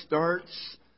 starts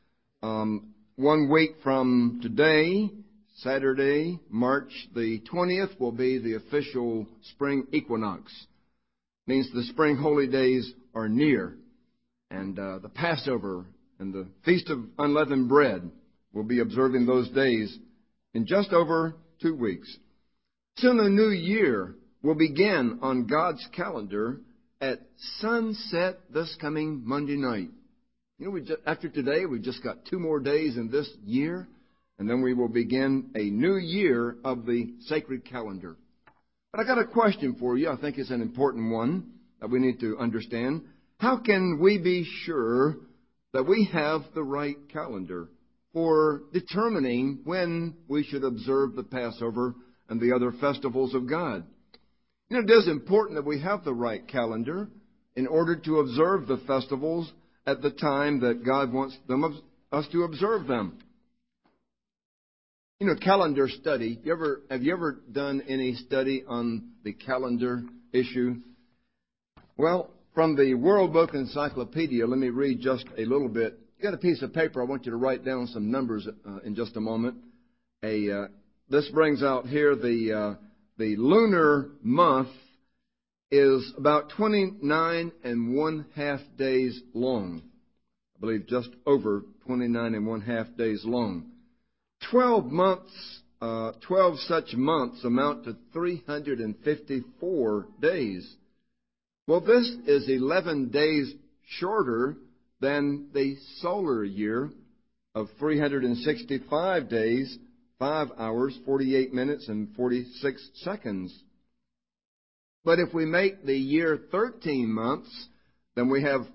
1 week from today. Saturday, March the 20th, will be the official spring equinox. Means the spring holy days are near. And the Passover and the Feast of Unleavened Bread will be observing those days in just over 2 weeks. Soon a new year will begin on God's calendar at sunset this coming Monday night. You know, after today, we've just got 2 more days in this year, and then we will begin a new year of the sacred calendar. But I got a question for you. I think it's an important one that we need to understand. How can we be sure that we have the right calendar for determining when we should observe the Passover and the other festivals of God? You know, it is important that we have the right calendar in order to observe the festivals at the time that God wants us to observe them. You know, calendar study. Have you ever done any study on the calendar issue? Well, from the World Book Encyclopedia, let me read just a little bit. You got a piece of paper. I want you to write down some numbers in just a moment. This brings out here the lunar month is about 29 1/2 days long. I believe just over 29 1/2 days long. 12 such months amount to 354 days. Well, this is 11 days shorter than the solar year of 365 days, 5 hours, 48 minutes, and 46 seconds. But if we make the year 13 months, then we have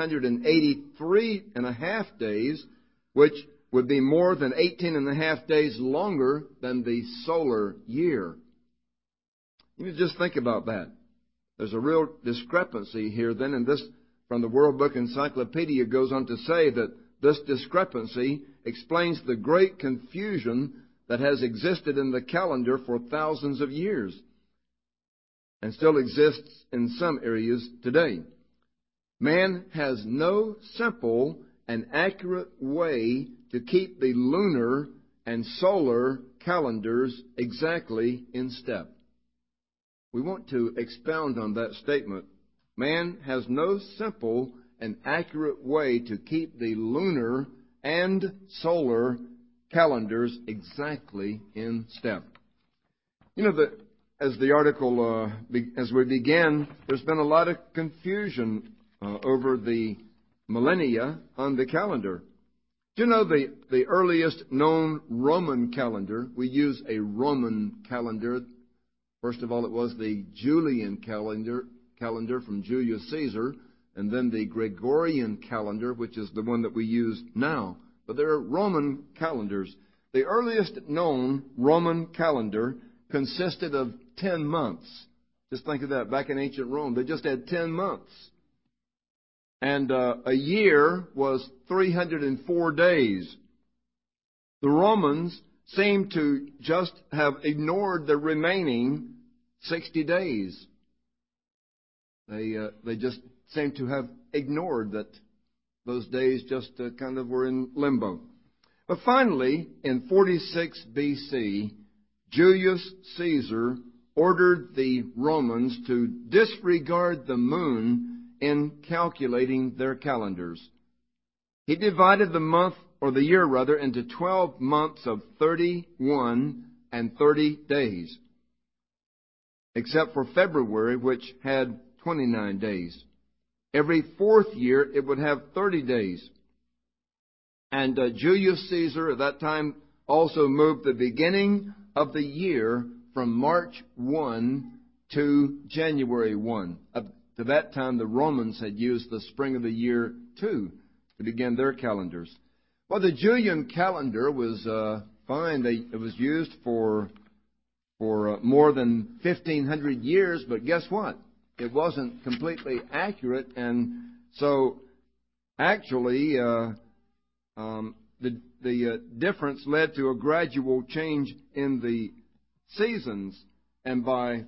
383 1/2 days, which would be more than 18 1/2 days longer than the solar year. You just think about that. There's a real discrepancy here then, and this, from the World Book Encyclopedia, goes on to say that this discrepancy explains the great confusion that has existed in the calendar for thousands of years and still exists in some areas today. Man has no simple and accurate way to keep the lunar and solar calendars exactly in step. We want to expound on that statement. Man has no simple and accurate way to keep the lunar and solar calendars exactly in step. You know, as the article, as we began, there's been a lot of confusion over the millennia on the calendar. Do you know the earliest known Roman calendar? We use a Roman calendar. First of all, it was the Julian calendar from Julius Caesar, and then the Gregorian calendar, which is the one that we use now. But there are Roman calendars. The earliest known Roman calendar consisted of 10 months. Just think of that. Back in ancient Rome, they just had 10 months. And a year was 304 days. The Romans seem to just have ignored the remaining 60 days. They just seem to have ignored that those days just kind of were in limbo. But finally, in 46 BC, Julius Caesar ordered the Romans to disregard the moon in calculating their calendars. He divided the month, or the year rather, into 12 months of 31 and 30 days, except for February, which had 29 days. Every 4th year, it would have 30 days. And Julius Caesar at that time also moved the beginning of the year from March 1 to January 1. Up to that time, the Romans had used the spring of the year 2 to begin their calendars. Well, the Julian calendar was fine. It was used for more than 1,500 years, but guess what? It wasn't completely accurate, and so actually the difference led to a gradual change in the seasons, and by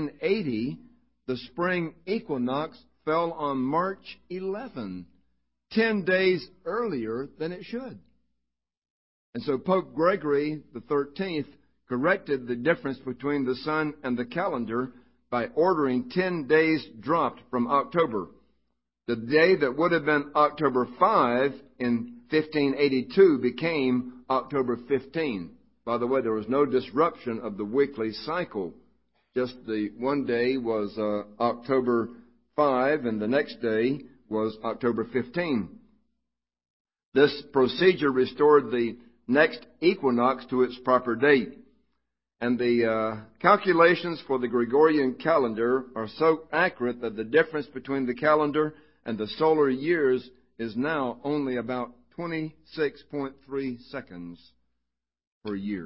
1580, the spring equinox fell on March 11, 10 days earlier than it should. And so Pope Gregory the 13th corrected the difference between the sun and the calendar by ordering 10 days dropped from October. The day that would have been October 5 in 1582 became October 15. By the way, there was no disruption of the weekly cycle. Just the one day was October 5, and the next day was October 15. This procedure restored the next equinox to its proper date. And the calculations for the Gregorian calendar are so accurate that the difference between the calendar and the solar years is now only about 26.3 seconds per year.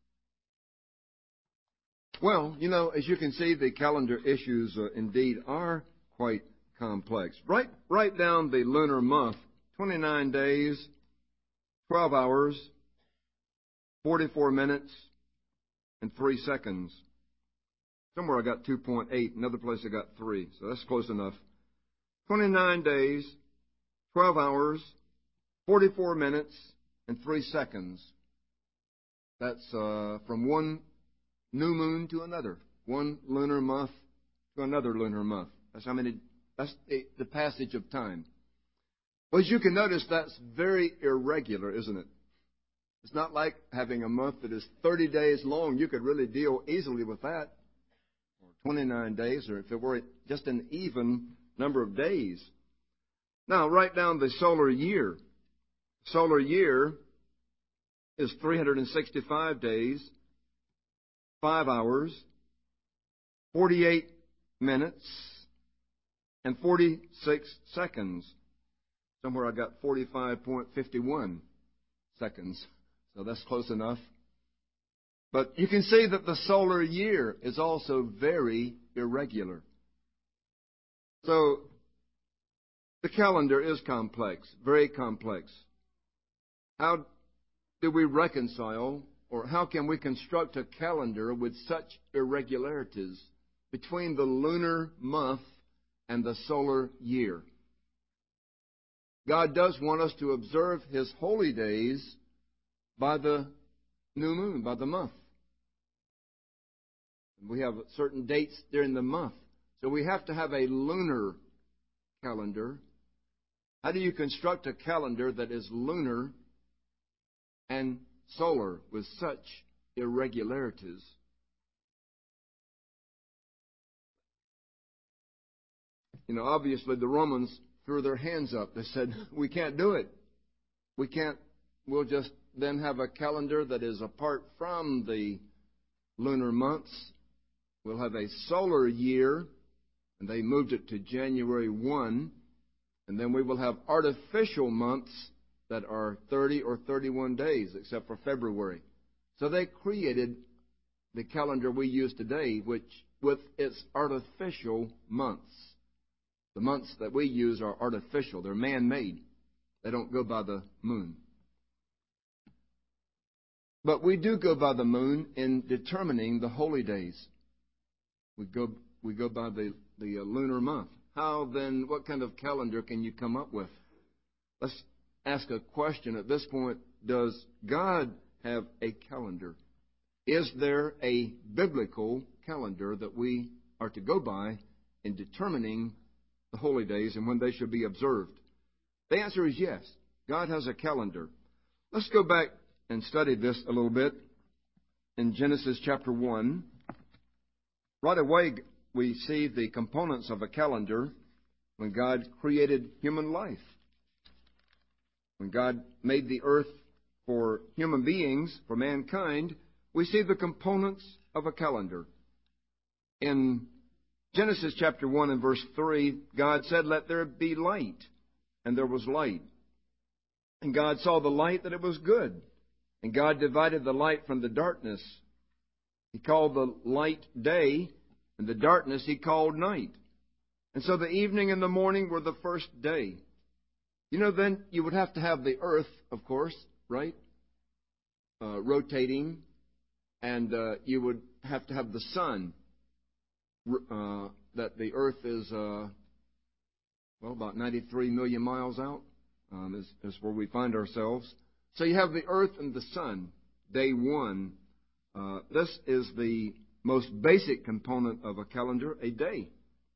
Well, as you can see, the calendar issues indeed are quite complex. Write down the lunar month: 29 days, 12 hours, 44 minutes, and 3 seconds. Somewhere I got 2.8, another place I got 3, so that's close enough. 29 days, 12 hours, 44 minutes, and 3 seconds. That's from one new moon to another, one lunar month to another lunar month. That's the passage of time. Well, as you can notice, that's very irregular, isn't it? It's not like having a month that is 30 days long. You could really deal easily with that. Or 29 days, or if it were just an even number of days. Now, write down the solar year. Solar year is 365 days, 5 hours, 48 minutes, and 46 seconds. Somewhere I got 45.51 seconds. So that's close enough. But you can see that the solar year is also very irregular. So the calendar is complex, very complex. How do we reconcile, or how can we construct a calendar with such irregularities between the lunar month and the solar year? God does want us to observe His holy days by the new moon, by the month. We have certain dates during the month. So we have to have a lunar calendar. How do you construct a calendar that is lunar and solar with such irregularities? Obviously the Romans threw their hands up. They said, we can't do it. We'll just then have a calendar that is apart from the lunar months. We'll have a solar year, and they moved it to January 1, and then we will have artificial months that are 30 or 31 days, except for February. So they created the calendar we use today, which with its artificial months. The months that we use are artificial. They're man-made. They don't go by the moon. But we do go by the moon in determining the holy days. We go by the lunar month. How then, what kind of calendar can you come up with? Let's ask a question at this point. Does God have a calendar? Is there a biblical calendar that we are to go by in determining the holy days and when they should be observed? The answer is yes. God has a calendar. Let's go back and study this a little bit in Genesis chapter 1. Right away, we see the components of a calendar when God created human life. When God made the earth for human beings, for mankind, we see the components of a calendar. In Genesis chapter 1 and verse 3, God said, "Let there be light," and there was light. And God saw the light that it was good. And God divided the light from the darkness. He called the light day, and the darkness He called night. And so the evening and the morning were the first day. Then you would have to have the earth, of course, right? Rotating. And you would have to have the sun. That the earth is, about 93 million miles out. is where we find ourselves. So you have the earth and the sun, day one. This is the most basic component of a calendar, a day.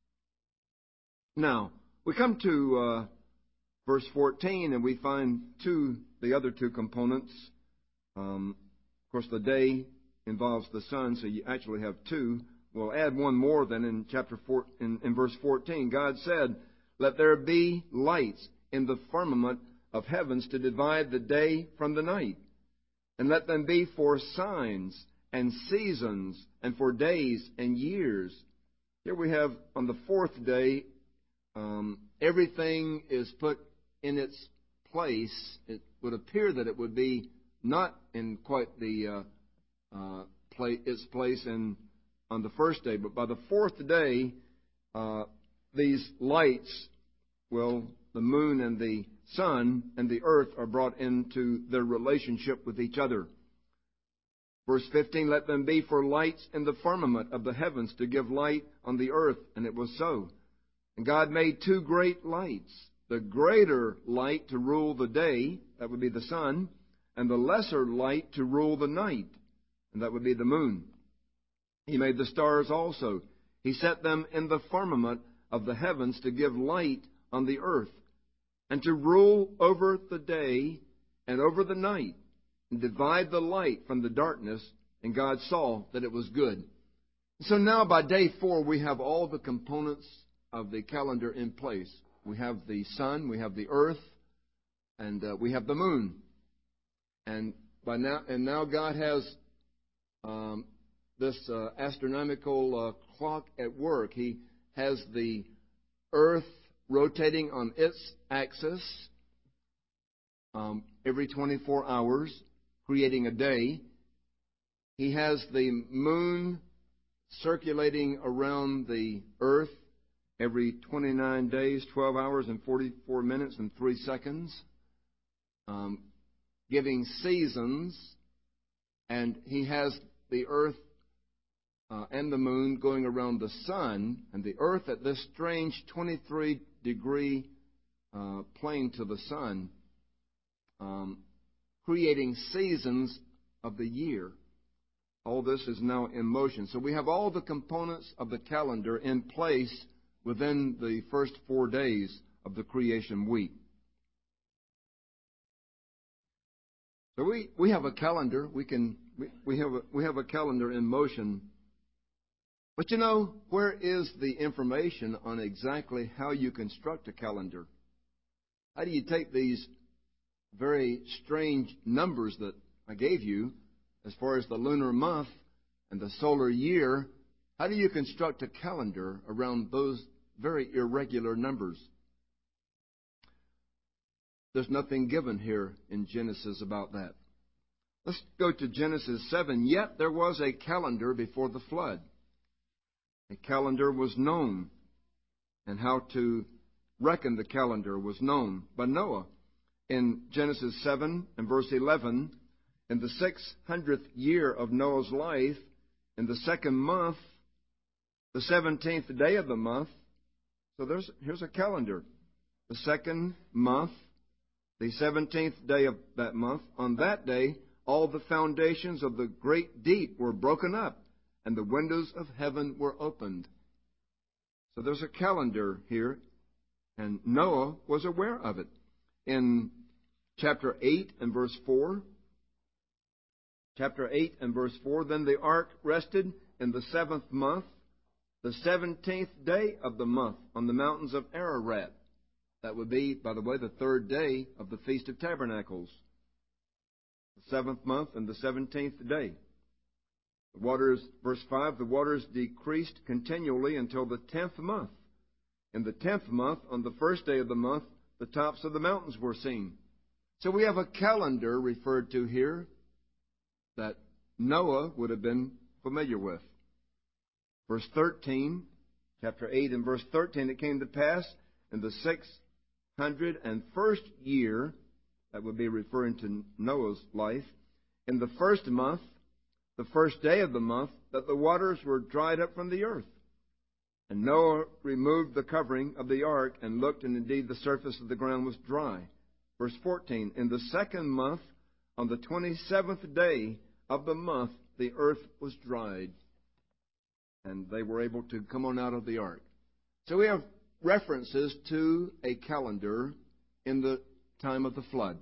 Now, we come to verse 14, and we find the other two components. Of course, the day involves the sun, so you actually have two. We'll add one more then in in verse 14. God said, "Let there be lights in the firmament of heavens to divide the day from the night, and let them be for signs and seasons and for days and years." Here we have on the fourth day, everything is put in its place. It would appear that it would be not in quite the its place on the first day, but by the fourth day, these lights, the moon and the sun and the earth are brought into their relationship with each other. Verse 15, "Let them be for lights in the firmament of the heavens to give light on the earth." And it was so. And God made two great lights, the greater light to rule the day, that would be the sun, and the lesser light to rule the night, and that would be the moon. He made the stars also. He set them in the firmament of the heavens to give light on the earth, and to rule over the day and over the night, and divide the light from the darkness. And God saw that it was good. So now by day 4, we have all the components of the calendar in place. We have the sun, we have the earth, and we have the moon. And now God has this astronomical clock at work. He has the earth rotating on its axis every 24 hours, creating a day. He has the moon circulating around the earth every 29 days, 12 hours and 44 minutes and 3 seconds, giving seasons. And he has the earth and the moon going around the sun, and the earth at this strange 23-degree plane to the sun, creating seasons of the year. All this is now in motion. So we have all the components of the calendar in place within the first 4 days of the creation week. So we have a calendar. We have a calendar in motion. But where is the information on exactly how you construct a calendar? How do you take these very strange numbers that I gave you, as far as the lunar month and the solar year? How do you construct a calendar around those very irregular numbers? There's nothing given here in Genesis about that. Let's go to Genesis 7. "Yet there was a calendar before the flood." A calendar was known, and how to reckon the calendar was known by Noah. In Genesis 7 and verse 11, "In the 600th year of Noah's life, in the second month, the 17th day of the month." So here's a calendar. The second month, the 17th day of that month, on that day, all the foundations of the great deep were broken up, and the windows of heaven were opened. So there's a calendar here, and Noah was aware of it. In chapter 8 and verse 4, "Then the ark rested in the 7th month, the 17th day of the month, on the mountains of Ararat." That would be, by the way, the 3rd day of the Feast of Tabernacles. The 7th month and the 17th day. The waters, verse 5, "The waters decreased continually until the 10th month. In the 10th month, on the 1st day of the month, the tops of the mountains were seen." So we have a calendar referred to here that Noah would have been familiar with. Verse 13, chapter 8 and verse 13, "It came to pass in the 601st year," that would be referring to Noah's life, "in the 1st month, the 1st day of the month, that the waters were dried up from the earth. And Noah removed the covering of the ark and looked, and indeed the surface of the ground was dry. Verse 14, in the second month, on the 27th day of the month, the earth was dried, and they were able to come on out of the ark. So we have references to a calendar in the time of the flood.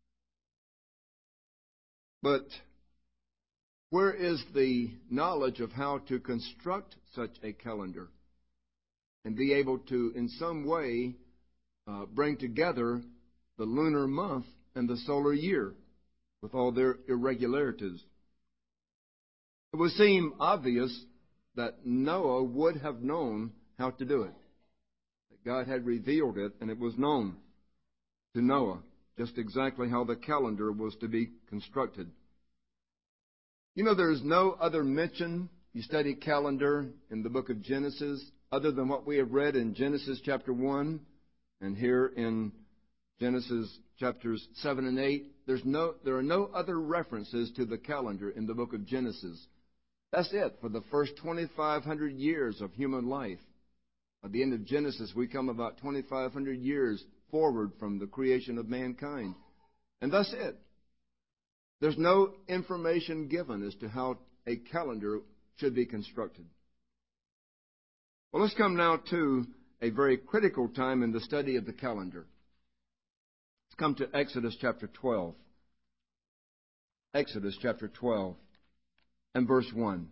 But where is the knowledge of how to construct such a calendar and be able to, in some way, bring together the lunar month and the solar year with all their irregularities? It would seem obvious that Noah would have known how to do it. That God had revealed it, and it was known to Noah just exactly how the calendar was to be constructed. You know, there is no other mention, you study calendar in the book of Genesis, other than what we have read in Genesis chapter 1 and here in Genesis chapters 7 and 8. There are no other references to the calendar in the book of Genesis. That's it for the first 2,500 years of human life. At the end of Genesis, we come about 2,500 years forward from the creation of mankind. And that's it. There's no information given as to how a calendar should be constructed. Well, let's come now to a very critical time in the study of the calendar. Let's come to Exodus chapter 12. Exodus chapter 12 and verse 1.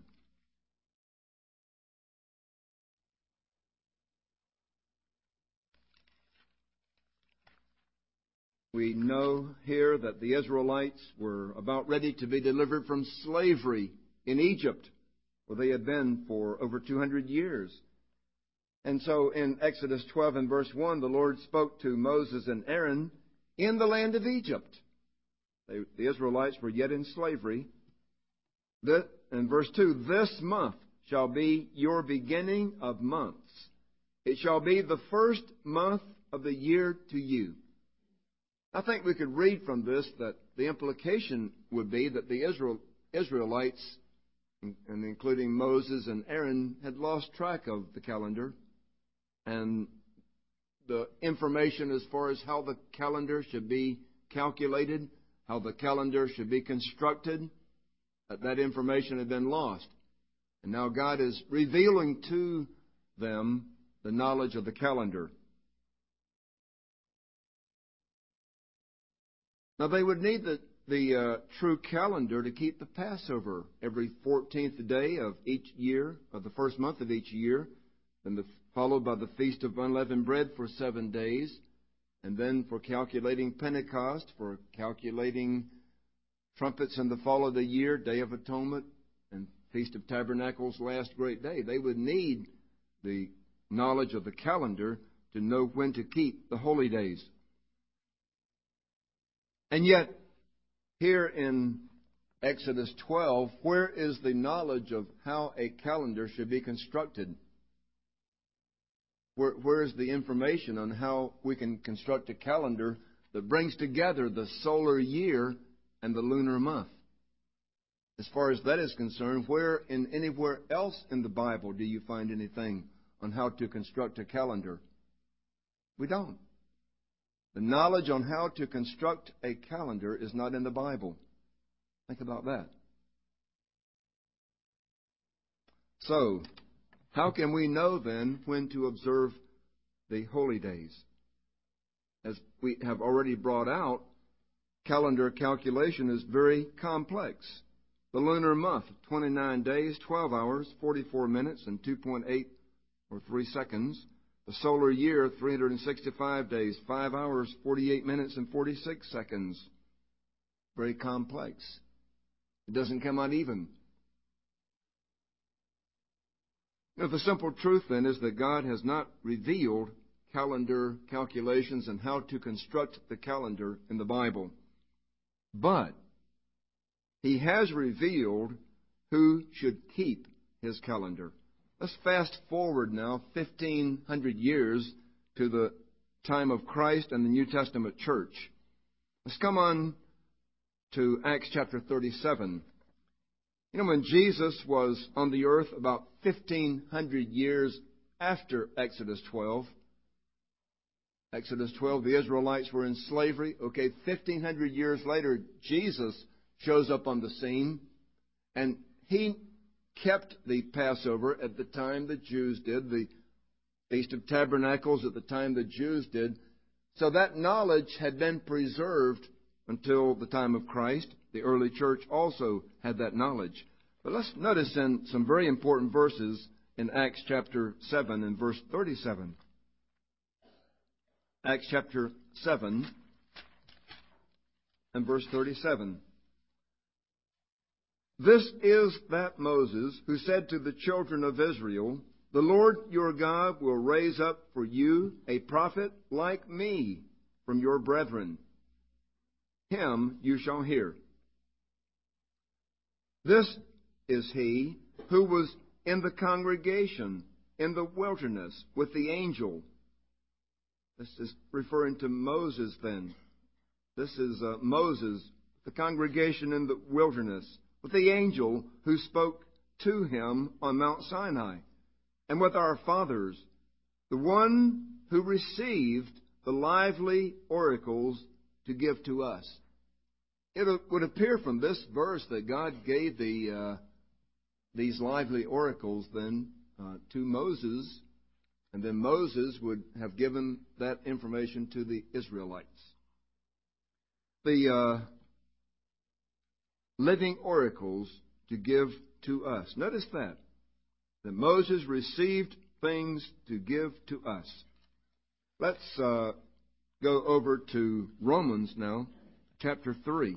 We know here that the Israelites were about ready to be delivered from slavery in Egypt, where they had been for over 200 years. And so in Exodus 12 and verse 1, the Lord spoke to Moses and Aaron in the land of Egypt. The Israelites were yet in slavery. In verse 2, this month shall be your beginning of months. It shall be the first month of the year to you. I think we could read from this that the implication would be that the Israelites, and including Moses and Aaron, had lost track of the calendar, and the information as far as how the calendar should be calculated, how the calendar should be constructed, that information had been lost. And now God is revealing to them the knowledge of the calendar. Now, they would need the true calendar to keep the Passover every 14th day of each year, of the first month of each year, then followed by the Feast of Unleavened Bread for 7 days, and then for calculating Pentecost, for calculating trumpets in the fall of the year, Day of Atonement, and Feast of Tabernacles, last great day. They would need the knowledge of the calendar to know when to keep the holy days. And yet, here in Exodus 12, where is the knowledge of how a calendar should be constructed? Where is the information on how we can construct a calendar that brings together the solar year and the lunar month? As far as that is concerned, where in anywhere else in the Bible do you find anything on how to construct a calendar? We don't. The knowledge on how to construct a calendar is not in the Bible. Think about that. So, how can we know then when to observe the holy days? As we have already brought out, calendar calculation is very complex. The lunar month, 29 days, 12 hours, 44 minutes, and 2.8 or 3 seconds. The solar year, 365 days, 5 hours, 48 minutes, and 46 seconds. Very complex. It doesn't come out even. Now, the simple truth, then, is that God has not revealed calendar calculations and how to construct the calendar in the Bible. But He has revealed who should keep His calendar. Let's fast forward now 1,500 years to the time of Christ and the New Testament church. Let's come on to Acts chapter 37. You know, when Jesus was on the earth about 1,500 years after Exodus 12, Exodus 12, the Israelites were in slavery. Okay, 1,500 years later, Jesus shows up on the scene, and he kept the Passover at the time the Jews did, the Feast of Tabernacles at the time the Jews did. So that knowledge had been preserved until the time of Christ. The early church also had that knowledge. But let's notice in some very important verses in Acts chapter 7 and verse 37. Acts chapter 7 and verse 37. This is that Moses who said to the children of Israel, the Lord your God will raise up for you a prophet like me from your brethren. Him you shall hear. This is he who was in the congregation in the wilderness with the angel. This is referring to Moses then. This is Moses, the congregation in the wilderness, with the angel who spoke to him on Mount Sinai, and with our fathers, the one who received the lively oracles to give to us. It would appear from this verse that God gave these lively oracles then to Moses, and then Moses would have given that information to the Israelites. The living oracles to give to us. Notice that Moses received things to give to us. Let's go over to Romans now, chapter 3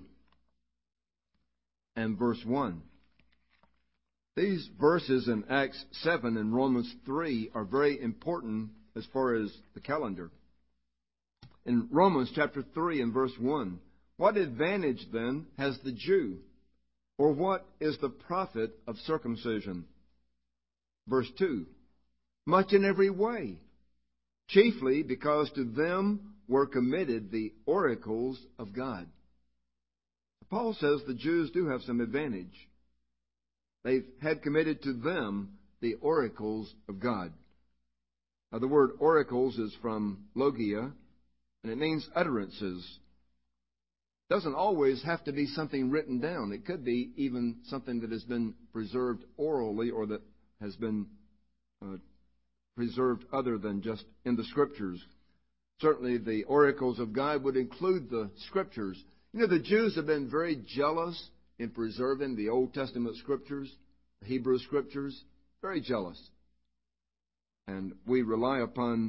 and verse 1. These verses in Acts 7 and Romans 3 are very important as far as the calendar. In Romans chapter 3 and verse 1, what advantage then has the Jew? Or what is the profit of circumcision? Verse 2, much in every way, chiefly because to them were committed the oracles of God. Paul says the Jews do have some advantage. They had committed to them the oracles of God. Now, the word oracles is from logia, and it means utterances. It doesn't always have to be something written down. It could be even something that has been preserved orally or that has been preserved other than just in the Scriptures. Certainly the oracles of God would include the Scriptures. You know, the Jews have been very jealous in preserving the Old Testament Scriptures, the Hebrew Scriptures, very jealous. And we rely upon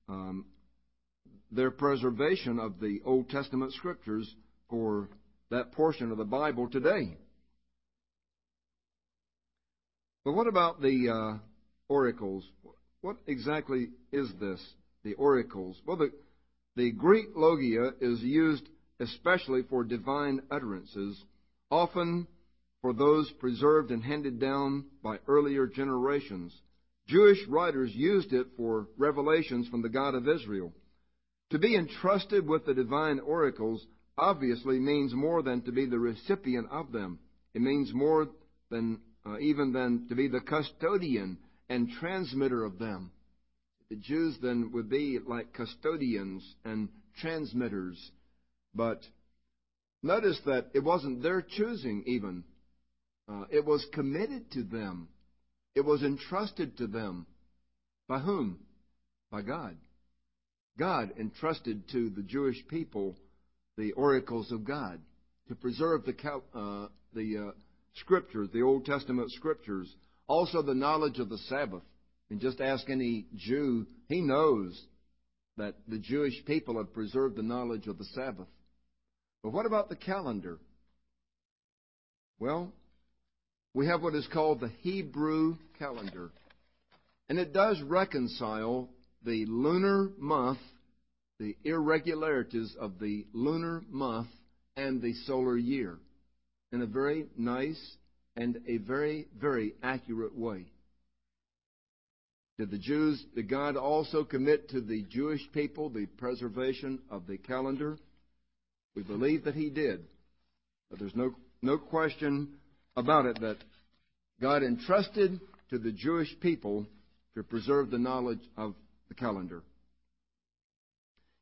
their preservation of the Old Testament Scriptures for that portion of the Bible today. But what about the oracles? What exactly is this, the oracles? Well, the Greek logia is used especially for divine utterances, often for those preserved and handed down by earlier generations. Jewish writers used it for revelations from the God of Israel. To be entrusted with the divine oracles obviously means more than to be the recipient of them. It means more than even than to be the custodian and transmitter of them. The Jews then would be like custodians and transmitters. But notice that it wasn't their choosing even. It was committed to them. It was entrusted to them. By whom? By God. God entrusted to the Jewish people the oracles of God to preserve the Scriptures, the Old Testament Scriptures. Also the knowledge of the Sabbath. And just ask any Jew, he knows that the Jewish people have preserved the knowledge of the Sabbath. But what about the calendar? Well, we have what is called the Hebrew calendar. And it does reconcile the lunar month, the irregularities of the lunar month and the solar year in a very nice and a very, very accurate way. Did God also commit to the Jewish people the preservation of the calendar? We believe that He did. But there's no question about it that God entrusted to the Jewish people to preserve the knowledge of the calendar.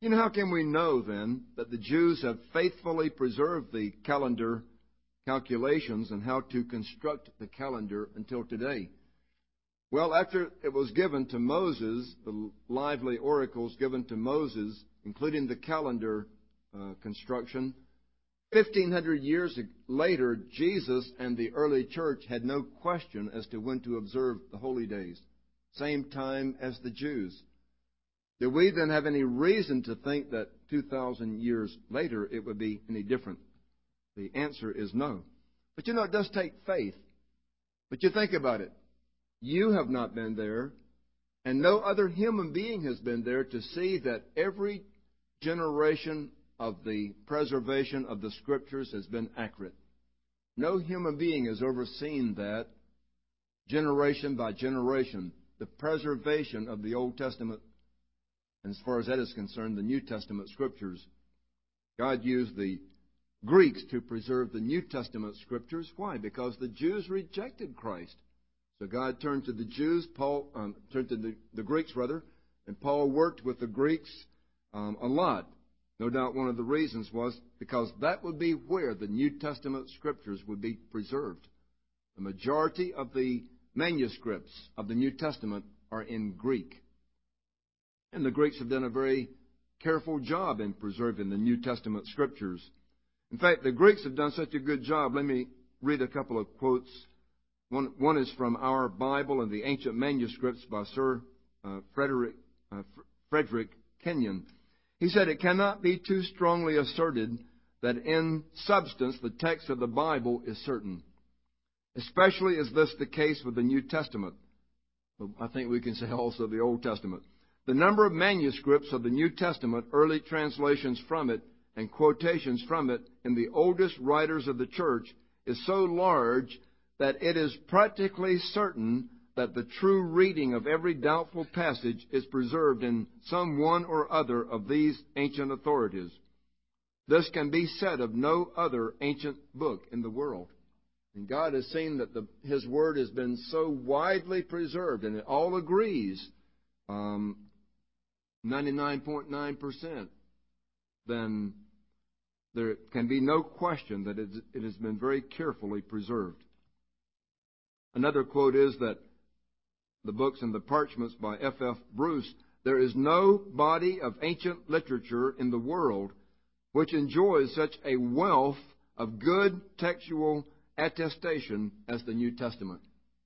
You know, how can we know then that the Jews have faithfully preserved the calendar calculations and how to construct the calendar until today? Well, after it was given to Moses, the lively oracles given to Moses, including the calendar construction, 1,500 years later, Jesus and the early church had no question as to when to observe the holy days, same time as the Jews. Do we then have any reason to think that 2,000 years later it would be any different? The answer is no. But you know, it does take faith. But you think about it. You have not been there, and no other human being has been there to see that every generation of the preservation of the Scriptures has been accurate. No human being has overseen that generation by generation, the preservation of the Old Testament, and as far as that is concerned, the New Testament Scriptures. God used the Greeks to preserve the New Testament Scriptures. Why? Because the Jews rejected Christ. So God turned to the Jews, turned to the Greeks, and Paul worked with the Greeks a lot. No doubt one of the reasons was because that would be where the New Testament Scriptures would be preserved. The majority of the manuscripts of the New Testament are in Greek. And the Greeks have done a very careful job in preserving the New Testament Scriptures. In fact, the Greeks have done such a good job. Let me read a couple of quotes. One is from our Bible and the ancient manuscripts by Sir Frederick Kenyon. He said, "It cannot be too strongly asserted that in substance the text of the Bible is certain. Especially is this the case with the New Testament." I think we can say also the Old Testament. "The number of manuscripts of the New Testament, early translations from it, and quotations from it in the oldest writers of the Church is so large that it is practically certain that the true reading of every doubtful passage is preserved in some one or other of these ancient authorities. This can be said of no other ancient book in the world." And God has seen that His Word has been so widely preserved, and it all agrees, 99.9%, then there can be no question that it has been very carefully preserved. Another quote is that the books and the parchments by F.F. Bruce, "There is no body of ancient literature in the world which enjoys such a wealth of good textual attestation as the New Testament."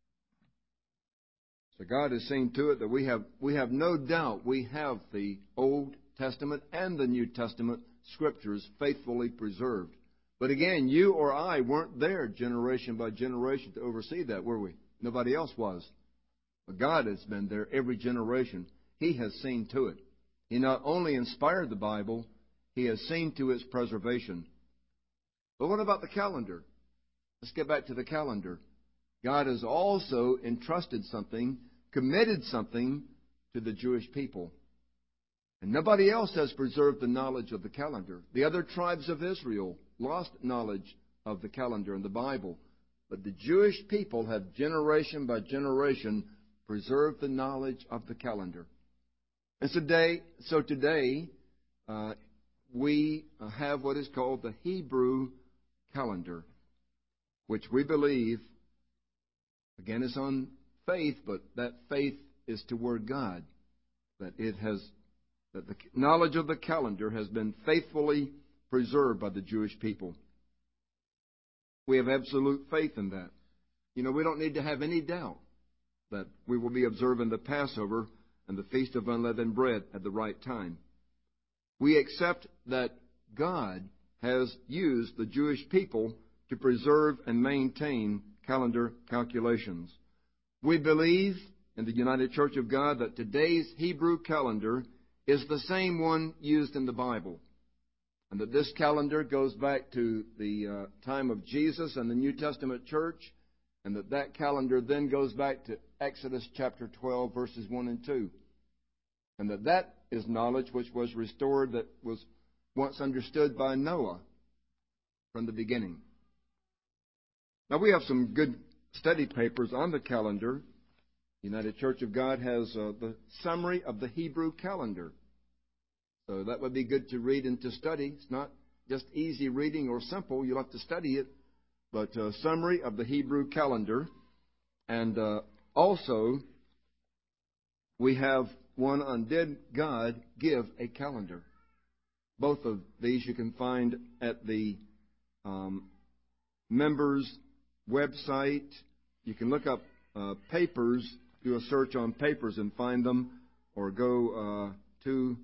So God has seen to it that we have no doubt we have the Old Testament and the New Testament Scriptures faithfully preserved. But again, you or I weren't there generation by generation to oversee that, were we? Nobody else was. But God has been there every generation. He has seen to it. He not only inspired the Bible, He has seen to its preservation. But what about the calendar? Let's get back to the calendar. God has also entrusted something, committed something to the Jewish people. And nobody else has preserved the knowledge of the calendar. The other tribes of Israel lost knowledge of the calendar and the Bible. But the Jewish people have generation by generation preserved the knowledge of the calendar. And today, we have what is called the Hebrew calendar, which we believe, again, is on faith, but that faith is toward God. That the knowledge of the calendar has been faithfully preserved by the Jewish people. We have absolute faith in that. You know, we don't need to have any doubt that we will be observing the Passover and the Feast of Unleavened Bread at the right time. We accept that God has used the Jewish people to preserve and maintain calendar calculations. We believe in the United Church of God that today's Hebrew calendar is the same one used in the Bible, and that this calendar goes back to the time of Jesus and the New Testament church, and that calendar then goes back to Exodus chapter 12, verses 1 and 2. And that is knowledge which was restored, that was once understood by Noah from the beginning. Now, we have some good study papers on the calendar. The United Church of God has the summary of the Hebrew calendar. So that would be good to read and to study. It's not just easy reading or simple. You'll have to study it. But a summary of the Hebrew calendar. And also, we have one on Did God Give a Calendar? Both of these you can find at the members' website. You can look up papers, do a search on papers and find them, or go to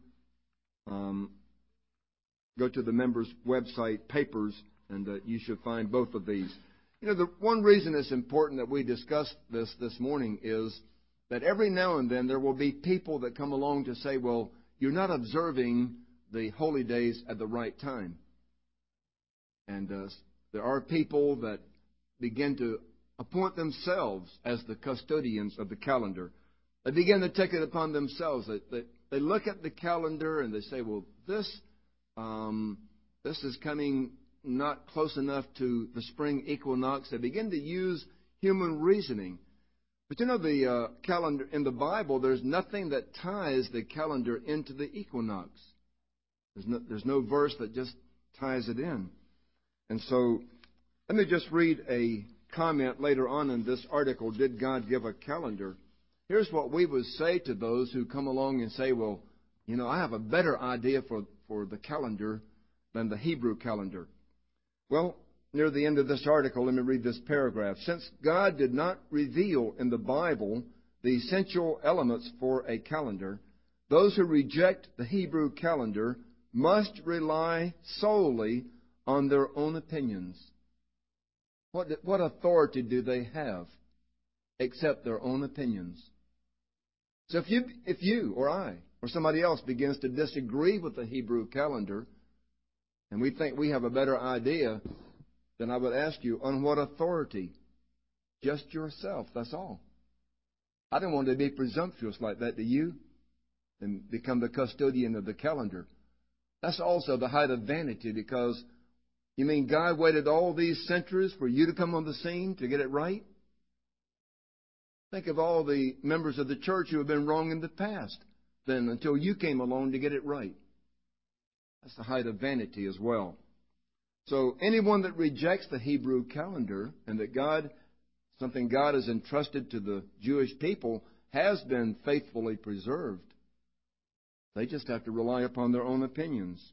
the members' website, papers, and you should find both of these. You know, the one reason it's important that we discuss this morning is that every now and then there will be people that come along to say, well, you're not observing the holy days at the right time. And there are people that begin to appoint themselves as the custodians of the calendar. They begin to take it upon themselves. They look at the calendar and they say, well, this is coming not close enough to the spring equinox. They begin to use human reasoning. But you know, the calendar in the Bible, there's nothing that ties the calendar into the equinox. There's no verse that just ties it in. And so, let me just read a comment later on in this article, Did God Give a Calendar? Here's what we would say to those who come along and say, well, you know, I have a better idea for the calendar than the Hebrew calendar. Well, near the end of this article, let me read this paragraph. Since God did not reveal in the Bible the essential elements for a calendar, those who reject the Hebrew calendar must rely solely on their own opinions. What authority do they have except their own opinions? So if you or I or somebody else begins to disagree with the Hebrew calendar, and we think we have a better idea, then I would ask you, on what authority? Just yourself, that's all. I don't want to be presumptuous like that, do you? And become the custodian of the calendar. That's also the height of vanity, because you mean God waited all these centuries for you to come on the scene to get it right? Think of all the members of the church who have been wrong in the past, then until you came along to get it right. That's the height of vanity as well. So anyone that rejects the Hebrew calendar and that something God has entrusted to the Jewish people has been faithfully preserved, they just have to rely upon their own opinions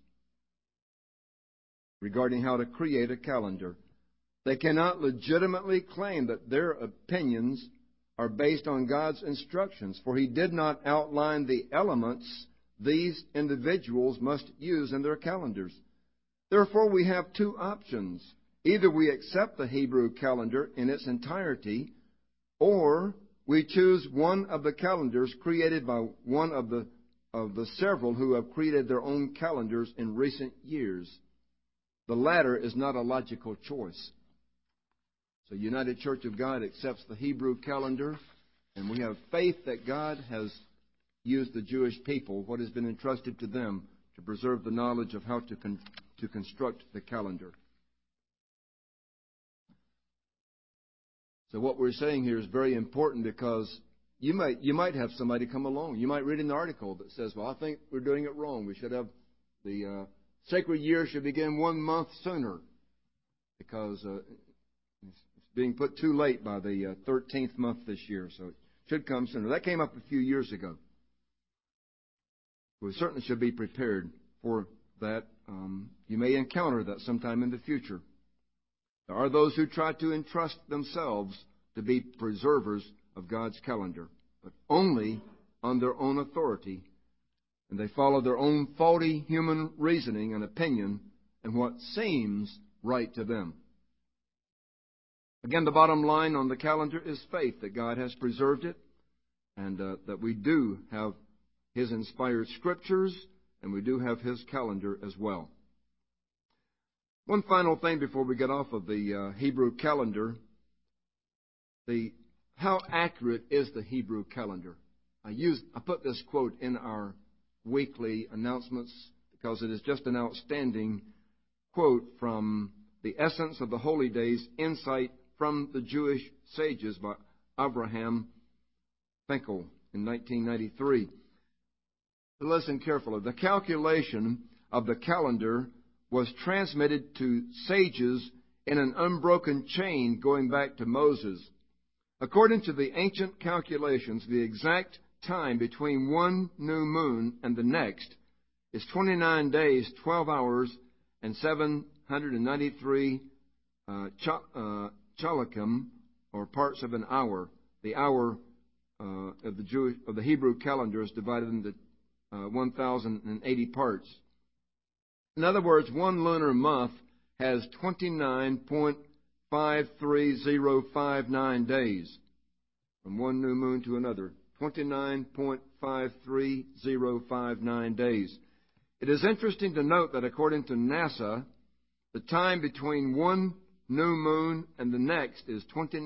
regarding how to create a calendar. They cannot legitimately claim that their opinions are based on God's instructions, for He did not outline the elements these individuals must use in their calendars. Therefore, we have two options. Either we accept the Hebrew calendar in its entirety, or we choose one of the calendars created by one of the several who have created their own calendars in recent years. The latter is not a logical choice. So United Church of God accepts the Hebrew calendar, and we have faith that God has used the Jewish people, what has been entrusted to them, to preserve the knowledge of how to construct the calendar. So what we're saying here is very important, because you might have somebody come along. You might read an article that says, well, I think we're doing it wrong. We should have the sacred year should begin 1 month sooner, because it's being put too late by the 13th month this year, so it should come sooner. That came up a few years ago. We certainly should be prepared for that. You may encounter that sometime in the future. There are those who try to entrust themselves to be preservers of God's calendar, but only on their own authority, and they follow their own faulty human reasoning and opinion and what seems right to them. Again, the bottom line on the calendar is faith, that God has preserved it, and that we do have His inspired Scriptures, and we do have His calendar as well. One final thing before we get off of the Hebrew calendar. How accurate is the Hebrew calendar? I put this quote in our weekly announcements because it is just an outstanding quote from The Essence of the Holy Days, Insight from the Jewish Sages by Abraham Finkel in 1993. Listen carefully. The calculation of the calendar was transmitted to sages in an unbroken chain going back to Moses. According to the ancient calculations, the exact time between one new moon and the next is 29 days, 12 hours, and 793 chalachim, or parts of an hour. The hour of the Hebrew calendar is divided into 1,080 parts. In other words, one lunar month has 29.53059 days from one new moon to another. 29.53059 days. It is interesting to note that according to NASA, the time between one new moon and the next is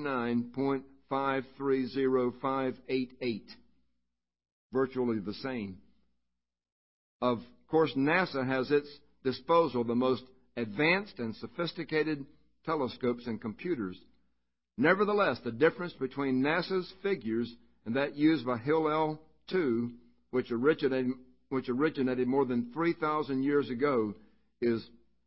29.530588. Virtually the same. Of course, NASA has at its disposal the most advanced and sophisticated telescopes and computers. Nevertheless, the difference between NASA's figures and that used by Hillel II, which originated more than 3,000 years ago, is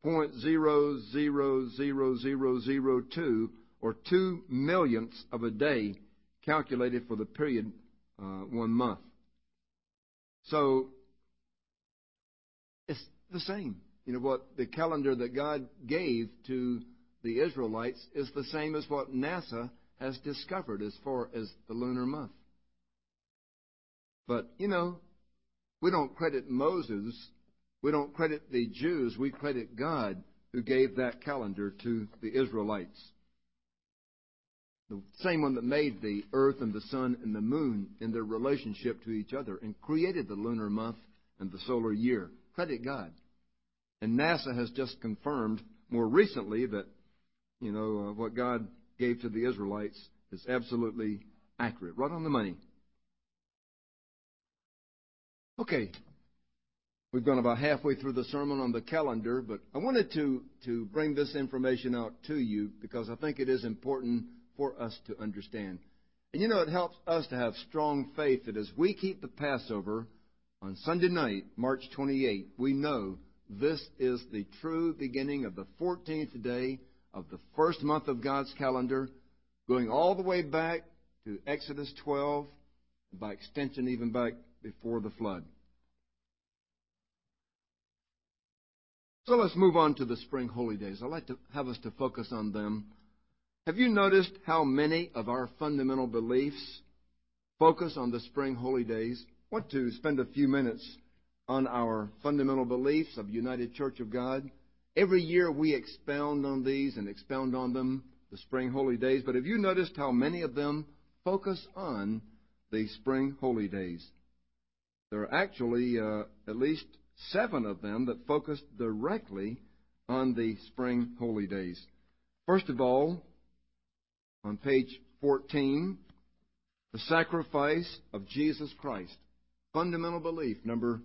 0.000002, or 2 millionths of a day, calculated for the period 1 month. So it's the same. You know, what the calendar that God gave to the Israelites is the same as what NASA has discovered as far as the lunar month. But, you know, we don't credit Moses, we don't credit the Jews, we credit God who gave that calendar to the Israelites. The same one that made the earth and the sun and the moon in their relationship to each other and created the lunar month and the solar year. Credit God. And NASA has just confirmed more recently that, you know, what God gave to the Israelites is absolutely accurate. Right on the money. Okay. We've gone about halfway through the sermon on the calendar, but I wanted to bring this information out to you because I think it is important for us to understand. And you know, it helps us to have strong faith that as we keep the Passover on Sunday night, March 28, we know this is the true beginning of the 14th day of the first month of God's calendar, going all the way back to Exodus 12, by extension even back before the flood. So let's move on to the spring holy days. I'd like to have us to focus on them. Have you noticed how many of our fundamental beliefs focus on the spring holy days? I want to spend a few minutes on our fundamental beliefs of United Church of God. Every year we expound on these and expound on them, the spring holy days. But have you noticed how many of them focus on the spring holy days? There are actually at least 7 of them that focus directly on the spring holy days. First of all, on page 14, the sacrifice of Jesus Christ. Fundamental belief number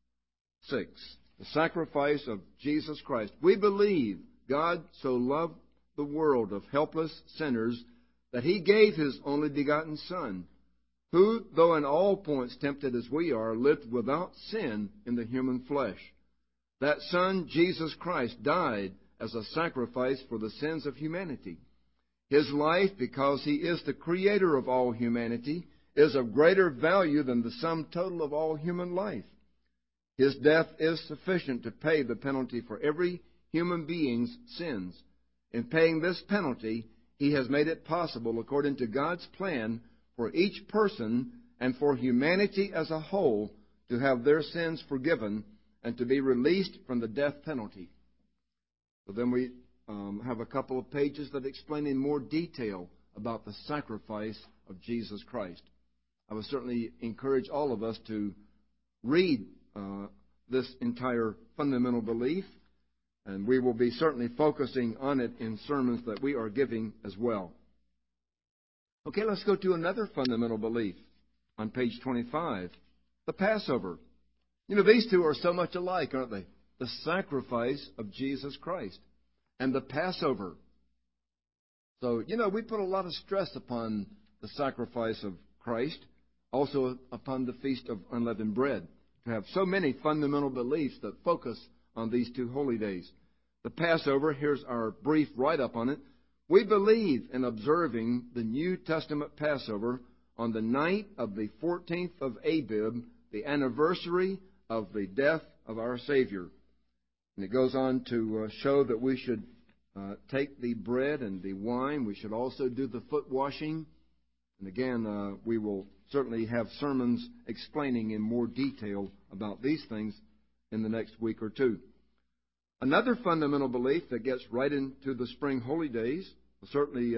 6. The sacrifice of Jesus Christ. We believe God so loved the world of helpless sinners that He gave His only begotten Son, who, though in all points tempted as we are, lived without sin in the human flesh. That Son, Jesus Christ, died as a sacrifice for the sins of humanity. His life, because He is the Creator of all humanity, is of greater value than the sum total of all human life. His death is sufficient to pay the penalty for every human being's sins. In paying this penalty, He has made it possible, according to God's plan, for each person and for humanity as a whole to have their sins forgiven and to be released from the death penalty. So then we have a couple of pages that explain in more detail about the sacrifice of Jesus Christ. I would certainly encourage all of us to read this entire fundamental belief, and we will be certainly focusing on it in sermons that we are giving as well. Okay, let's go to another fundamental belief on page 25, the Passover. You know, these two are so much alike, aren't they? The sacrifice of Jesus Christ and the Passover. So, you know, we put a lot of stress upon the sacrifice of Christ, also upon the Feast of Unleavened Bread. to have so many fundamental beliefs that focus on these two holy days. The Passover, here's our brief write-up on it. We believe in observing the New Testament Passover on the night of the 14th of Abib, the anniversary of the death of our Savior. And it goes on to show that we should take the bread and the wine. We should also do the foot washing. And again, we will certainly have sermons explaining in more detail about these things in the next week or two. Another fundamental belief that gets right into the spring holy days, certainly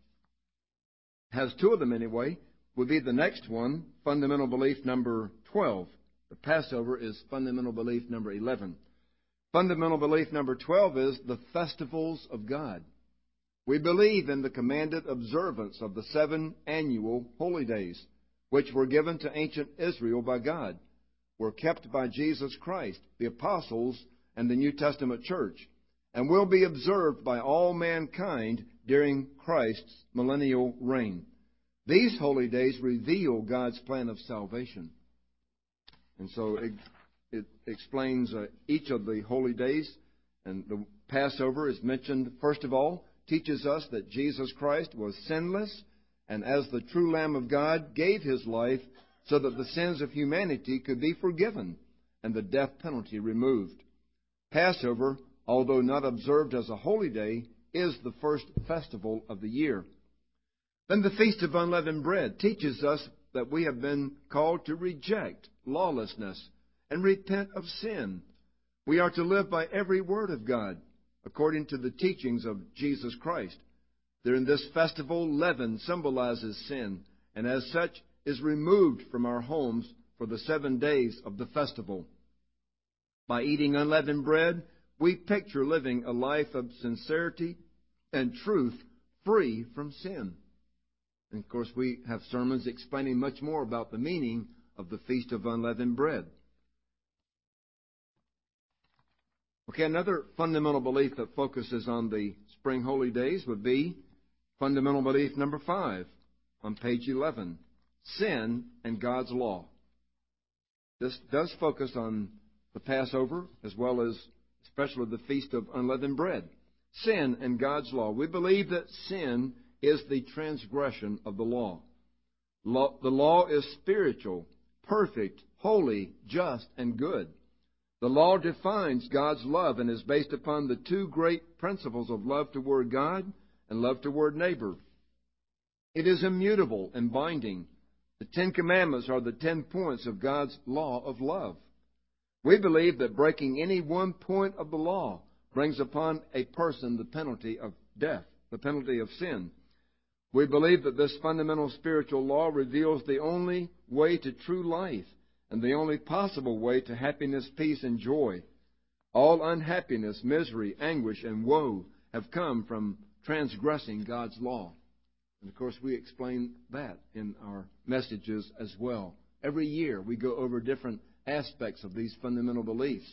has two of them anyway, would be the next one, fundamental belief number 12. The Passover is fundamental belief number 11. Fundamental belief number 12 is the festivals of God. We believe in the commanded observance of the 7 annual holy days, which were given to ancient Israel by God, were kept by Jesus Christ, the apostles, and the New Testament church, and will be observed by all mankind during Christ's millennial reign. These holy days reveal God's plan of salvation. And so it explains each of the holy days. And the Passover is mentioned, first of all, teaches us that Jesus Christ was sinless, and as the true Lamb of God, gave His life so that the sins of humanity could be forgiven and the death penalty removed. Passover, although not observed as a holy day, is the first festival of the year. Then the Feast of Unleavened Bread teaches us that we have been called to reject lawlessness and repent of sin. We are to live by every word of God, according to the teachings of Jesus Christ. During this festival, leaven symbolizes sin, and as such is removed from our homes for the 7 days of the festival. By eating unleavened bread, we picture living a life of sincerity and truth free from sin. And of course, we have sermons explaining much more about the meaning of the Feast of Unleavened Bread. Okay, another fundamental belief that focuses on the spring holy days would be fundamental belief number 5 on page 11, sin and God's law. This does focus on the Passover as well as especially the Feast of Unleavened Bread. Sin and God's law. We believe that sin is the transgression of the law. The law is spiritual, perfect, holy, just, and good. The law defines God's love and is based upon the 2 great principles of love toward God and love toward neighbor. It is immutable and binding. The 10 Commandments are the 10 points of God's law of love. We believe that breaking any one point of the law brings upon a person the penalty of death, the penalty of sin. We believe that this fundamental spiritual law reveals the only way to true life and the only possible way to happiness, peace, and joy. All unhappiness, misery, anguish, and woe have come from transgressing God's law. And of course, we explain that in our messages as well. Every year we go over different aspects of these fundamental beliefs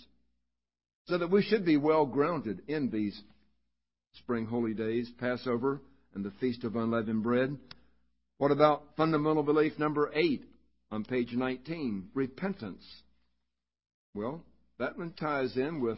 so that we should be well grounded in these spring holy days, Passover, and the Feast of Unleavened Bread. What about fundamental belief number 8 on page 19, repentance? Well, that one ties in with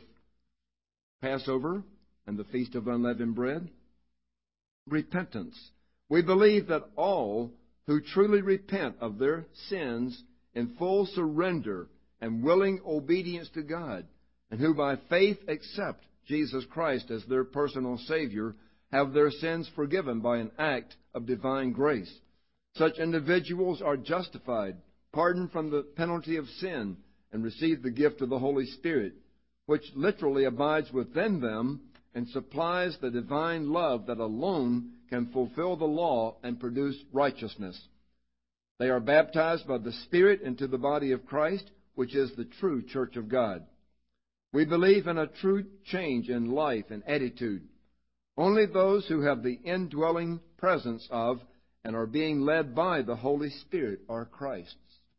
Passover and the Feast of Unleavened Bread. Repentance. We believe that all who truly repent of their sins in full surrender and willing obedience to God, and who by faith accept Jesus Christ as their personal Savior, have their sins forgiven by an act of divine grace. Such individuals are justified, pardoned from the penalty of sin, and receive the gift of the Holy Spirit, which literally abides within them and supplies the divine love that alone can fulfill the law and produce righteousness. They are baptized by the Spirit into the body of Christ, which is the true church of God. We believe in a true change in life and attitude. Only those who have the indwelling presence of and are being led by the Holy Spirit are Christ's.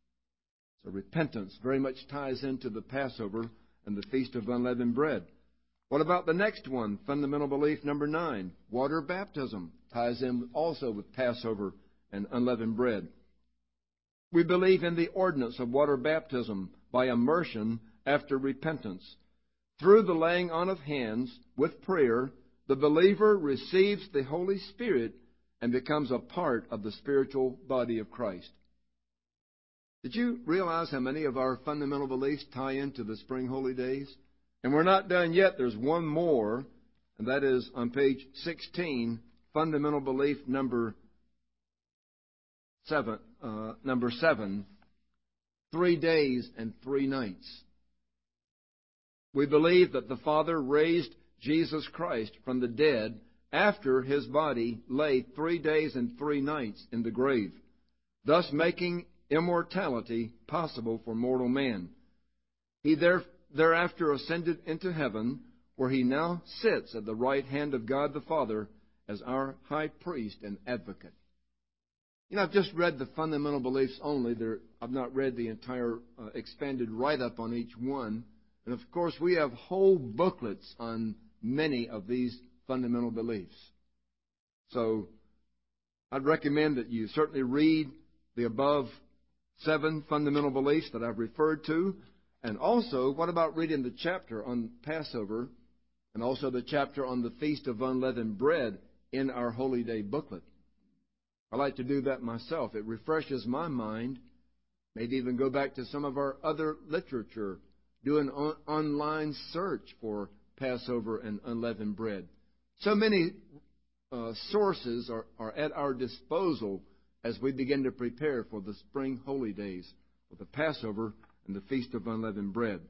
So repentance very much ties into the Passover and the Feast of Unleavened Bread. What about the next one, fundamental belief number 9? Water baptism ties in also with Passover and unleavened bread. We believe in the ordinance of water baptism by immersion after repentance. Through the laying on of hands with prayer, the believer receives the Holy Spirit and becomes a part of the spiritual body of Christ. Did you realize how many of our fundamental beliefs tie into the spring holy days? And we're not done yet. There's one more, and that is on page 16, fundamental belief number 7, 3 days and 3 nights. We believe that the Father raised Jesus Christ from the dead after His body lay 3 days and 3 nights in the grave, thus making immortality possible for mortal man. He thereafter ascended into heaven, where He now sits at the right hand of God the Father as our high priest and advocate. You know, I've just read the fundamental beliefs only. I've not read the entire expanded write-up on each one. And of course, we have whole booklets on many of these fundamental beliefs. So I'd recommend that you certainly read the above 7 fundamental beliefs that I've referred to. And also, what about reading the chapter on Passover and also the chapter on the Feast of Unleavened Bread in our Holy Day booklet? I like to do that myself. It refreshes my mind. Maybe even go back to some of our other literature, do an online search for Passover and unleavened bread. So many sources are at our disposal as we begin to prepare for the spring holy days, for the Passover and the Feast of Unleavened Bread.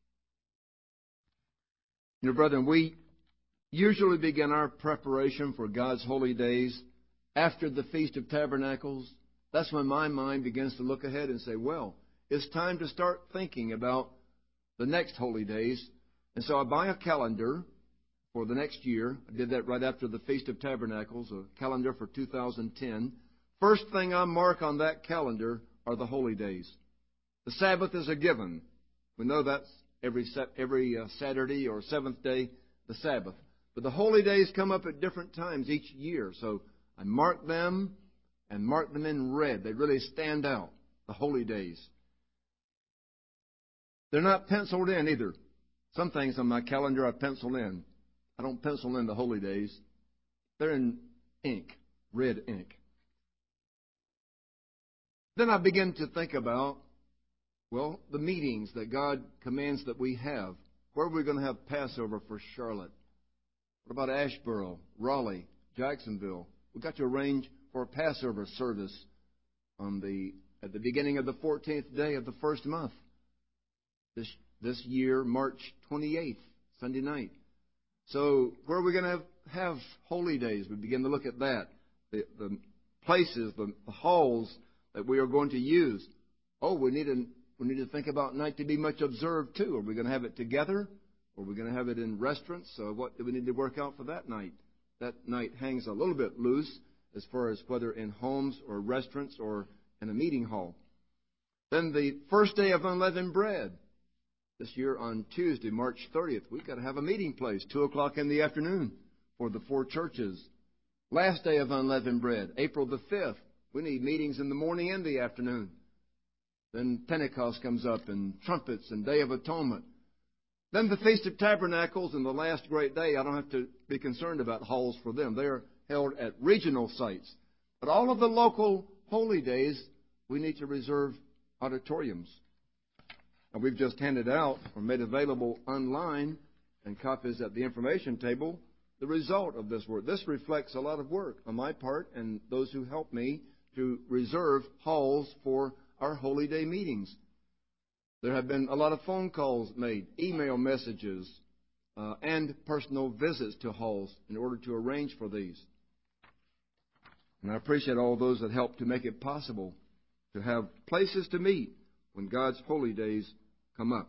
You know, brethren, we usually begin our preparation for God's holy days after the Feast of Tabernacles. That's when my mind begins to look ahead and say, well, it's time to start thinking about the next holy days. And so I buy a calendar for the next year. I did that right after the Feast of Tabernacles, a calendar for 2010. First thing I mark on that calendar are the holy days. The Sabbath is a given. We know that's every Saturday or seventh day, the Sabbath. But the holy days come up at different times each year. So I mark them and mark them in red. They really stand out, the holy days. They're not penciled in either. Some things on my calendar I pencil in. I don't pencil in the holy days. They're in ink, red ink. Then I begin to think about, well, the meetings that God commands that we have. Where are we going to have Passover for Charlotte? What about Asheboro, Raleigh, Jacksonville? We've got to arrange for a Passover service at the beginning of the 14th day of the first month. This year, March 28th, Sunday night. So where are we going to have holy days? We begin to look at that. The places, the halls that we are going to use. Oh, we need to think about night to be much observed too. Are we going to have it together? Or are we going to have it in restaurants? So what do we need to work out for that night? That night hangs a little bit loose as far as whether in homes or restaurants or in a meeting hall. Then the first day of unleavened bread. This year on Tuesday, March 30th, we've got to have a meeting place, 2 o'clock in the afternoon for the 4 churches. Last day of unleavened bread, April the 5th. We need meetings in the morning and the afternoon. Then Pentecost comes up and trumpets and Day of Atonement. Then the Feast of Tabernacles and the last great day. I don't have to be concerned about halls for them. They are held at regional sites. But all of the local holy days, we need to reserve auditoriums. And we've just handed out or made available online and copies at the information table the result of this work. This reflects a lot of work on my part and those who help me to reserve halls for our holy day meetings. There have been a lot of phone calls made, email messages, and personal visits to halls in order to arrange for these. And I appreciate all those that help to make it possible to have places to meet when God's holy days come up.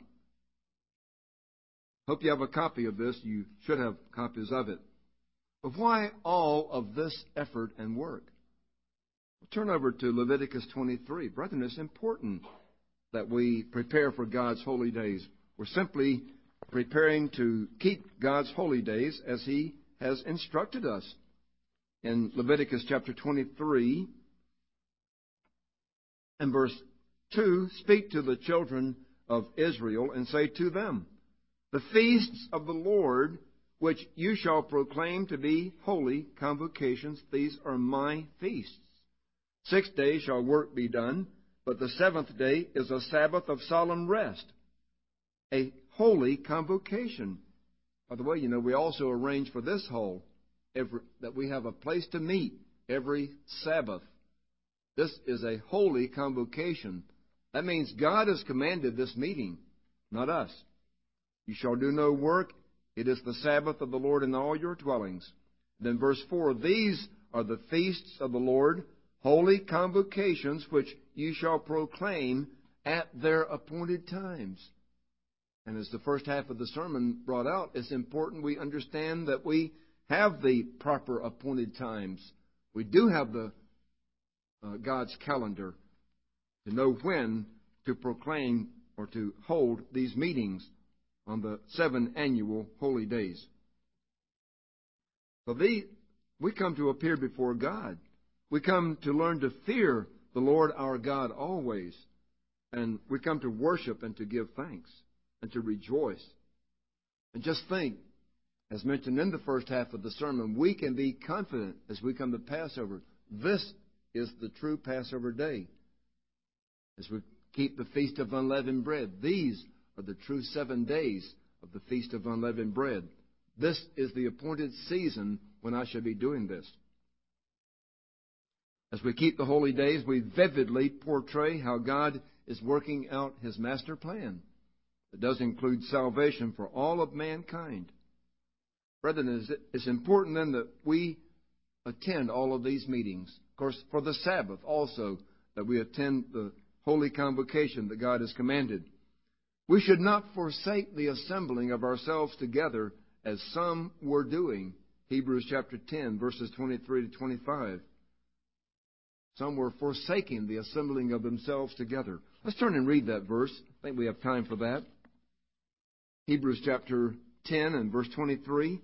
Hope you have a copy of this. You should have copies of it. But why all of this effort and work? We'll turn over to Leviticus 23. Brethren, it's important that we prepare for God's holy days. We're simply preparing to keep God's holy days as He has instructed us. In Leviticus chapter 23 and verse 2, speak to the children of Israel, and say to them, the feasts of the Lord, which you shall proclaim to be holy convocations, these are my feasts. 6 days shall work be done, but the seventh day is a Sabbath of solemn rest, a holy convocation. By the way, we also arrange for this that we have a place to meet every Sabbath. This is a holy convocation. That means God has commanded this meeting, not us. You shall do no work. It is the Sabbath of the Lord in all your dwellings. Then verse 4, these are the feasts of the Lord, holy convocations, which you shall proclaim at their appointed times. And as the first half of the sermon brought out, it's important we understand that we have the proper appointed times. We do have God's calendar to know when to proclaim or to hold these meetings on the 7 annual holy days. So we come to appear before God. We come to learn to fear the Lord our God always. And we come to worship and to give thanks and to rejoice. And just think, as mentioned in the first half of the sermon, we can be confident as we come to Passover. This is the true Passover day. As we keep the Feast of Unleavened Bread, these are the true 7 days of the Feast of Unleavened Bread. This is the appointed season when I shall be doing this. As we keep the holy days, we vividly portray how God is working out His master plan. It does include salvation for all of mankind. Brethren, it's important then that we attend all of these meetings. Of course, for the Sabbath also, that we attend the holy convocation that God has commanded. We should not forsake the assembling of ourselves together as some were doing. Hebrews chapter 10, verses 23 to 25. Some were forsaking the assembling of themselves together. Let's turn and read that verse. I think we have time for that. Hebrews chapter 10 and verse 23.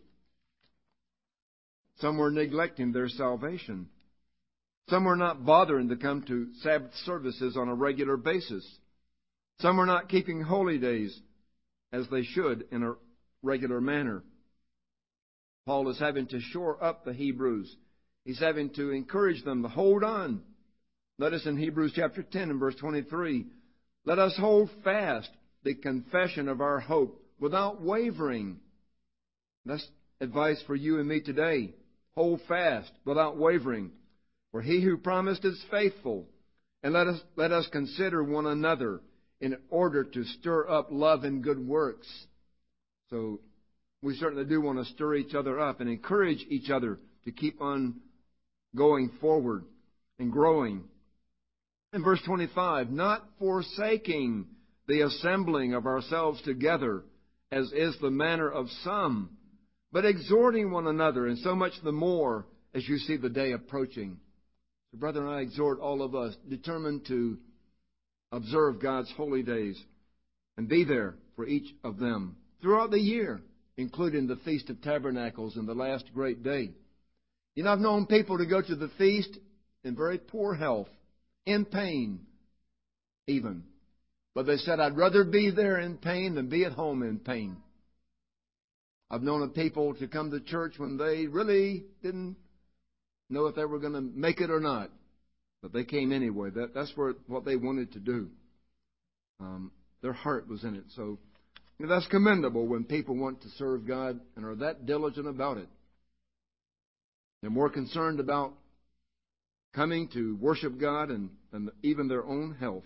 Some were neglecting their salvation. Some were not bothering to come to Sabbath services on a regular basis. Some were not keeping holy days as they should in a regular manner. Paul is having to shore up the Hebrews. He's having to encourage them to hold on. Let us in Hebrews chapter 10 and verse 23, let us hold fast the confession of our hope without wavering. That's advice for you and me today. Hold fast without wavering. For he who promised is faithful. And let us consider one another in order to stir up love and good works. So we certainly do want to stir each other up and encourage each other to keep on going forward and growing. In verse 25, not forsaking the assembling of ourselves together, as is the manner of some, but exhorting one another, and so much the more as you see the day approaching. So, brethren, I exhort all of us, determined to observe God's holy days and be there for each of them throughout the year, including the Feast of Tabernacles and the last great day. I've known people to go to the feast in very poor health, in pain even. But they said, I'd rather be there in pain than be at home in pain. I've known of people to come to church when they really didn't know if they were going to make it or not. But they came anyway. That's what they wanted to do. Their heart was in it. So that's commendable when people want to serve God and are that diligent about it. They're more concerned about coming to worship God and even their own health.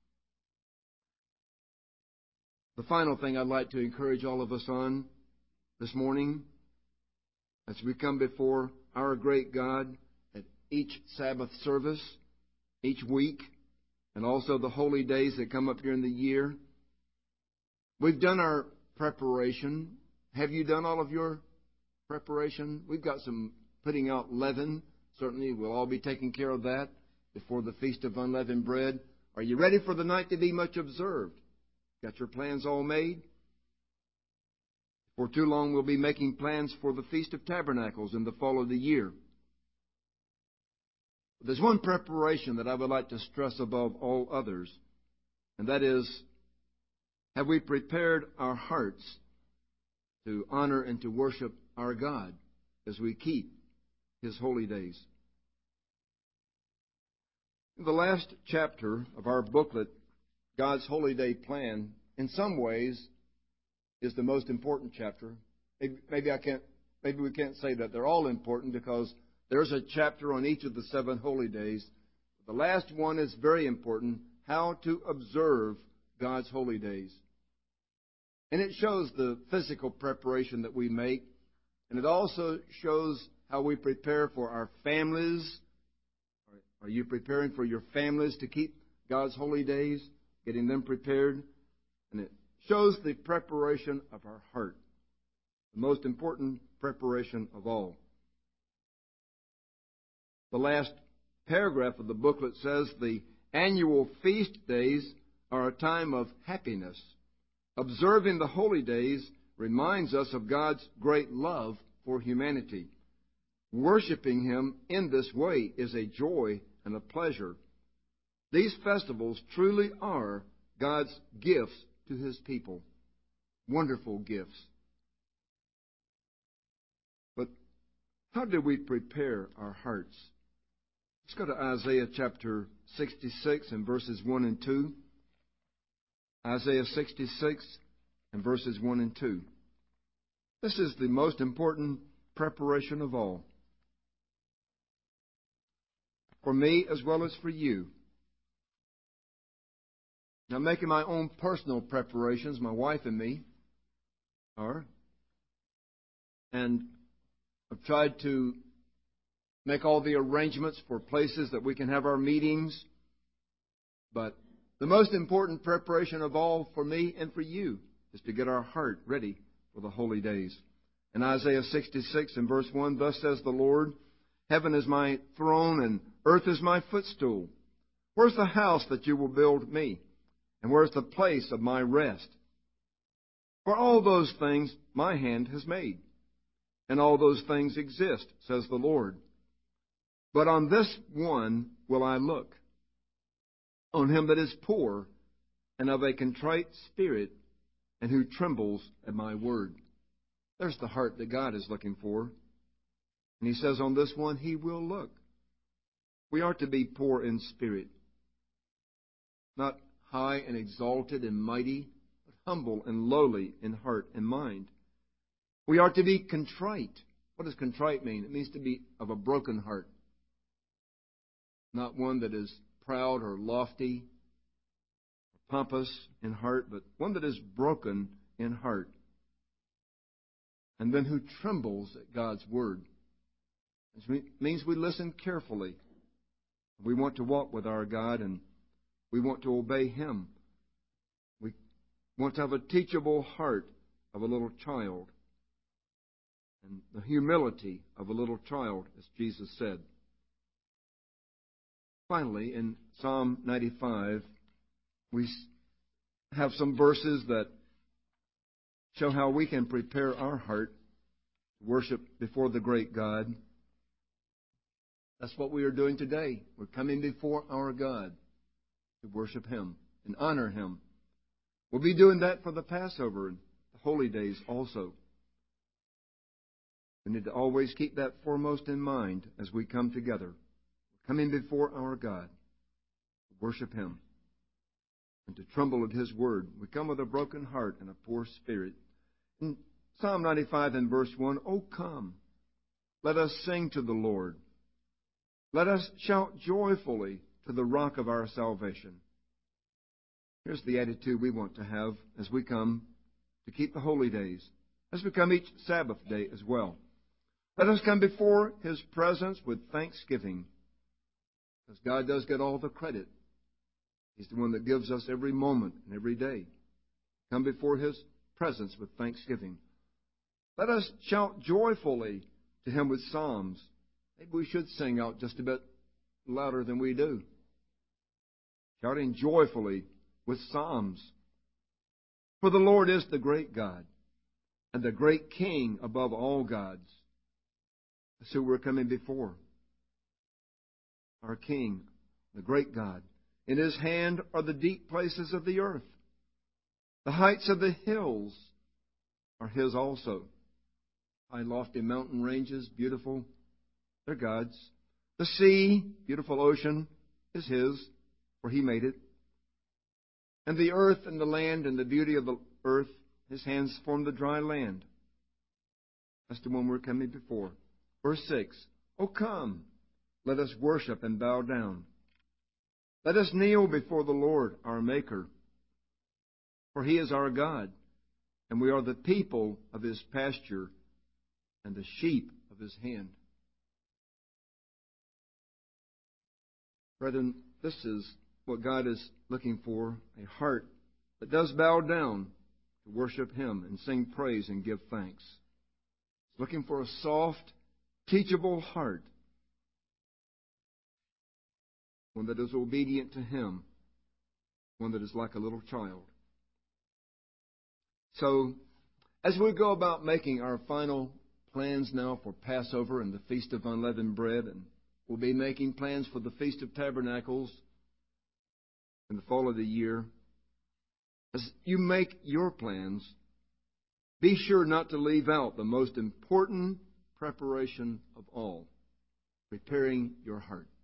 The final thing I'd like to encourage all of us on this morning, as we come before our great God at each Sabbath service, each week, and also the holy days that come up during the year. We've done our preparation. Have you done all of your preparation? We've got some putting out leaven. Certainly we'll all be taking care of that before the Feast of Unleavened Bread. Are you ready for the night to be much observed? Got your plans all made? For too long we'll be making plans for the Feast of Tabernacles in the fall of the year. There's one preparation that I would like to stress above all others, and that is Have we prepared our hearts to honor and to worship our God as we keep His holy days? The last chapter of our booklet, God's Holy Day Plan, in some ways is the most important chapter. Maybe we can't say that they're all important because there's a chapter on each of the 7 holy days. The last one is very important, how to observe God's holy days. And it shows the physical preparation that we make, and it also shows how we prepare for our families. Are you preparing for your families to keep God's holy days, getting them prepared? And it shows the preparation of our heart, the most important preparation of all. The last paragraph of the booklet says the annual feast days are a time of happiness. Observing the holy days reminds us of God's great love for humanity. Worshipping Him in this way is a joy and a pleasure. These festivals truly are God's gifts to His people. Wonderful gifts. But how do we prepare our hearts? Let's go to Isaiah chapter 66 and verses 1 and 2. Isaiah 66 and verses 1 and 2. This is the most important preparation of all. For me as well as for you. Now, making my own personal preparations, my wife and me are. And I've tried to make all the arrangements for places that we can have our meetings. But the most important preparation of all for me and for you is to get our heart ready for the holy days. In Isaiah 66 and verse 1, thus says the Lord, heaven is my throne and earth is my footstool. Where's the house that you will build me? And where's the place of my rest? For all those things my hand has made, and all those things exist, says the Lord. But on this one will I look, on him that is poor and of a contrite spirit, and who trembles at my word. There's the heart that God is looking for. And He says on this one, He will look. We are to be poor in spirit, not high and exalted and mighty, but humble and lowly in heart and mind. We are to be contrite. What does contrite mean? It means to be of a broken heart. Not one that is proud or lofty, or pompous in heart, but one that is broken in heart. And then who trembles at God's word. It means we listen carefully. We want to walk with our God, and we want to obey Him. We want to have a teachable heart of a little child, and the humility of a little child, as Jesus said. Finally, in Psalm 95, we have some verses that show how we can prepare our heart to worship before the great God. That's what we are doing today. We're coming before our God to worship Him and honor Him. We'll be doing that for the Passover and the holy days also. We need to always keep that foremost in mind as we come together. We're coming before our God to worship Him and to tremble at His word. We come with a broken heart and a poor spirit. In Psalm 95 and verse 1, O come, let us sing to the Lord. Let us shout joyfully to the rock of our salvation. Here's the attitude we want to have as we come to keep the holy days, as we come each Sabbath day as well. Let us come before His presence with thanksgiving, because God does get all the credit. He's the one that gives us every moment and every day. Come before His presence with thanksgiving. Let us shout joyfully to Him with psalms. Maybe we should sing out just a bit louder than we do. Shouting joyfully with psalms. For the Lord is the great God and the great King above all gods. That's who we're coming before. Our King, the great God. In His hand are the deep places of the earth. The heights of the hills are His also. High, lofty mountain ranges, beautiful, they're God's. The sea, beautiful ocean, is His, for He made it. And the earth and the land and the beauty of the earth, His hands formed the dry land. That's the one we're coming before. Verse 6, "O come, let us worship and bow down. Let us kneel before the Lord, our Maker. For He is our God, and we are the people of His pasture and the sheep of His hand." Brethren, this is what God is looking for, a heart that does bow down to worship Him and sing praise and give thanks. He's looking for a soft, teachable heart, one that is obedient to Him, one that is like a little child. So, as we go about making our final plans now for Passover and the Feast of Unleavened Bread, and we'll be making plans for the Feast of Tabernacles in the fall of the year, as you make your plans, be sure not to leave out the most important preparation of all, preparing your heart.